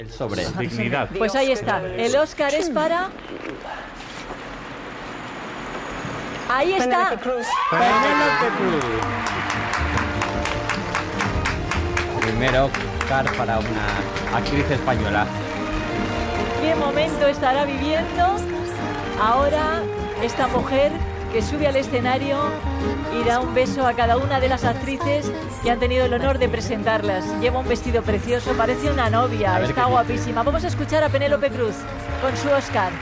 Sobre dignidad. Pues ahí está. El Oscar es para... Ahí está. Penélope Cruz. Primero Oscar para una actriz española. ¿Qué momento estará viviendo ahora esta mujer que sube al escenario y da un beso a cada una de las actrices que han tenido el honor de presentarlas? Lleva un vestido precioso, parece una novia, está guapísima. Vamos a escuchar a Penélope Cruz con su Oscar.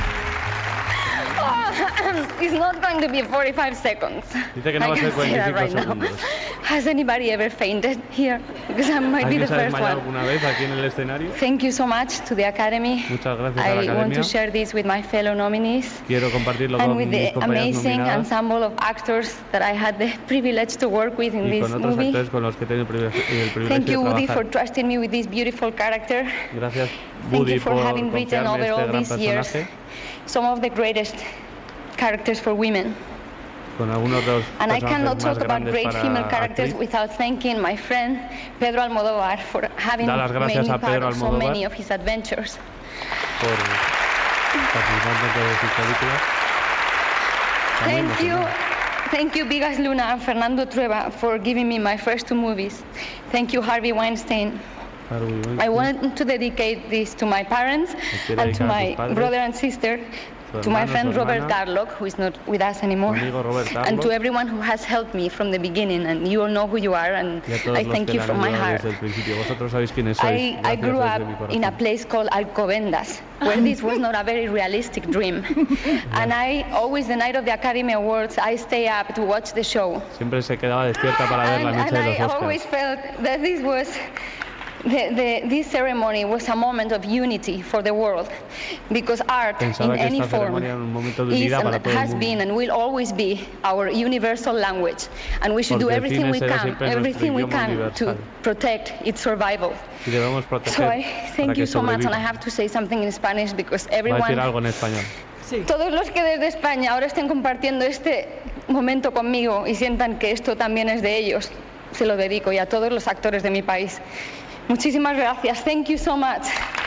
It's not going to be 45 seconds. Dice que no va a ser 45 segundos. Has anybody ever fainted here? Because I might be the ¿Alguien se ha first desmayado one. alguna vez aquí en el escenario? Thank you so much to the Academy. Muchas gracias a la I want to Academia. share this with my fellow nominees Quiero compartirlo and con with mis the compañeras amazing nominadas ensemble of actors that I had the privilege to work with in y this con otros movie. actores con los que he tenido el privilegio Thank de you, Woody, for trabajar. trusting me with this beautiful character. Gracias, Thank Woody, you for por having written confiarme over este all gran these years personaje some of the greatest characters for women. con algunos de los And I personajes cannot más talk about grandes great para female characters actriz. without thanking my friend Pedro Almodóvar for having Da las made gracias me a part Pedro of so Almodóvar many of his adventures. por participar dentro de sus películas. Está muy Thank you. emocionado. Thank you, Vigas Luna and Fernando Trueba, for giving me my first two movies. Thank you, Harvey Weinstein. I want to dedicate this to my parents and to my brother and sister, to my friend Robert Darlock, who is not with us anymore, and to everyone who has helped me from the beginning. And you all know who you are, and I thank you from my heart. I grew up in a place called Alcobendas, where this was not a very realistic dream. And I always, the night of the Academy Awards, I stay up to watch the show. Siempre se quedaba despierta para ver la noche de los And I always Oscars. felt that this was this ceremony was a moment of unity for the world, because art Pensaba in que any esta form ceremonia era un momento de is unidad para and todo el has mundo. been and will always be our universal language, and we should do Porque el everything cine we será can, siempre nuestro everything we idioma can to universal. protect its survival. Y debemos So proteger I para thank que you so much, and I sobreviva. have to say something in Spanish because Va a decir everyone, algo en español. todos los que desde España ahora estén compartiendo este momento conmigo y sientan que esto también es de ellos, se lo dedico, y a todos los actores de mi país. Muchísimas gracias. Thank you so much.